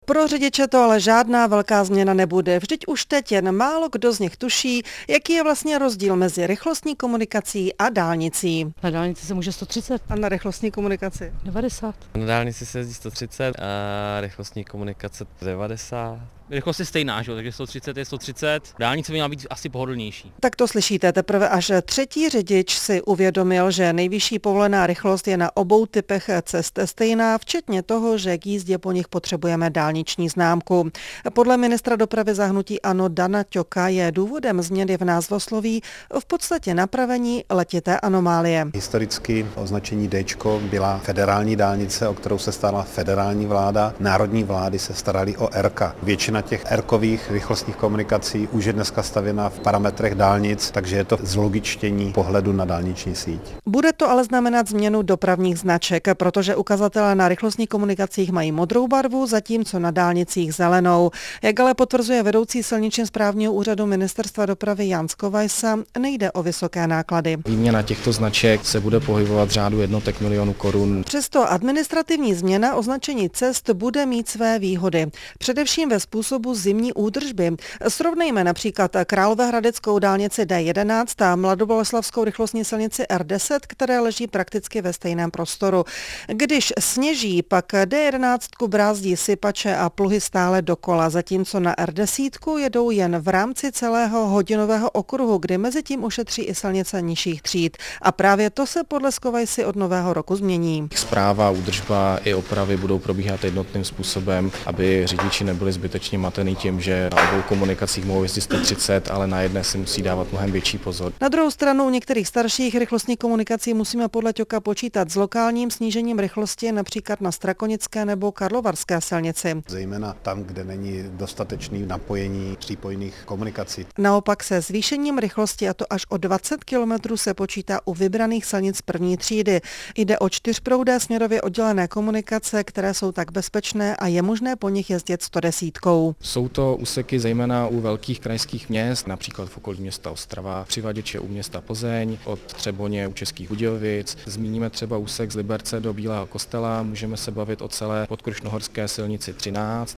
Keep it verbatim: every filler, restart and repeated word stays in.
Pro řidiče to ale žádná velká změna nebude. Vždyť už teď jen málo kdo z nich tuší, jaký je vlastně rozdíl mezi rychlostní komunikací a dálnicí. Na dálnici se může sto třicet. A na rychlostní komunikaci? devadesát. Na dálnici se jezdí sto třicet a rychlostní komunikace devadesát. Rychlost je stejná, že? Takže sto třicet je sto třicet. Dálnice by měla být asi pohodlnější. Tak to slyšíte, teprve až třetí řidič si uvědomil, že nejvyšší povolená rychlost je na obou typech cest stejná, včetně toho, že k jízdě po nich potřebujeme dálniční známku. Podle ministra dopravy za hnutí ANO Dana Ťoka je důvodem změny v názvosloví v podstatě napravení letité anomálie. Historicky označení Dčko byla federální dálnice, o kterou se starala federální vláda. Národní vlády se staraly o Rka. Většina těch erkových rychlostních komunikací už je dneska stavěna v parametrech dálnic, takže je to zlogičtění pohledu na dálniční síť. Bude to ale znamenat změnu dopravních značek, protože ukazatele na rychlostních komunikacích mají modrou barvu, zatímco na dálnicích zelenou. Jak ale potvrzuje vedoucí silničně správního úřadu Ministerstva dopravy Jan Skovajsa, nejde o vysoké náklady. Výměna těchto značek se bude pohybovat v řádu jednotek milionů korun. Přesto administrativní změna označení cest bude mít své výhody. Především ve způsobu zimní údržby. Srovnejme například Královéhradeckou dálnici D jedenáct a Mladoboleslavskou rychlostní silnici R deset, které leží prakticky ve stejném prostoru. Když sněží, pak D jedenáct brázdí sypače a pluhy stále dokola, zatímco na R deset jedou jen v rámci celého hodinového okruhu, kdy mezi tím ušetří i silnice nižších tříd. A právě to se podle Skovajsy od nového roku změní. Správa, údržba i opravy budou probíhat jednotným způsobem, aby řidiči nebyli zbytečně matený tím, že na obou komunikacích mohou jezdit sto třicet, ale na jedné si musí dávat mnohem větší pozor. Na druhou stranu u některých starších rychlostních komunikací musíme podle Ťoka počítat s lokálním snížením rychlosti, například na Strakonické nebo Karlovarské silnici. Zejména tam, kde není dostatečné napojení přípojných komunikací. Naopak se zvýšením rychlosti, a to až o dvacet kilometrů, se počítá u vybraných silnic první třídy. Jde o čtyřproudé směrově oddělené komunikace, které jsou tak bezpečné a je možné po nich jezdit sto desítkou. Jsou to úseky zejména u velkých krajských měst, například v okolí města Ostrava, Přivaděče u města Plzeň, od Třeboně u Českých Budějovic. Zmíníme třeba úsek z Liberce do Bílého Kostela, můžeme se bavit o celé podkrušnohorské silnici třináct